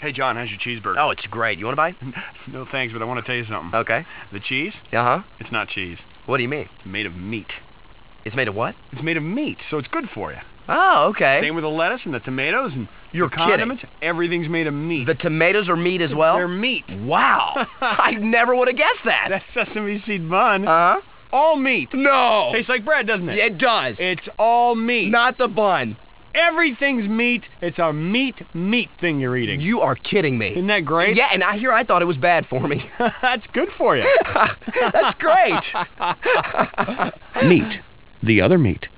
Hey, John, how's your cheeseburger? Oh, it's great. You want to bite? No thanks, but I want to tell you something. Okay. The cheese, Uh-huh. it's not cheese. What do you mean? It's made of meat. It's made of what? It's made of meat, so it's good for you. Oh, okay. Same with the lettuce and the tomatoes and You're the kidding. condiments. Everything's made of meat. The tomatoes are meat as well? They're meat. Wow. I never would have guessed that. That sesame seed bun, Uh-huh. all meat. No. Tastes like bread, doesn't it? It does. It's all meat. Not the bun. Everything's meat. It's a meat thing you're eating. You are kidding me. Isn't that great? Yeah, and I thought it was bad for me. That's good for you. That's great. Meat. The other meat.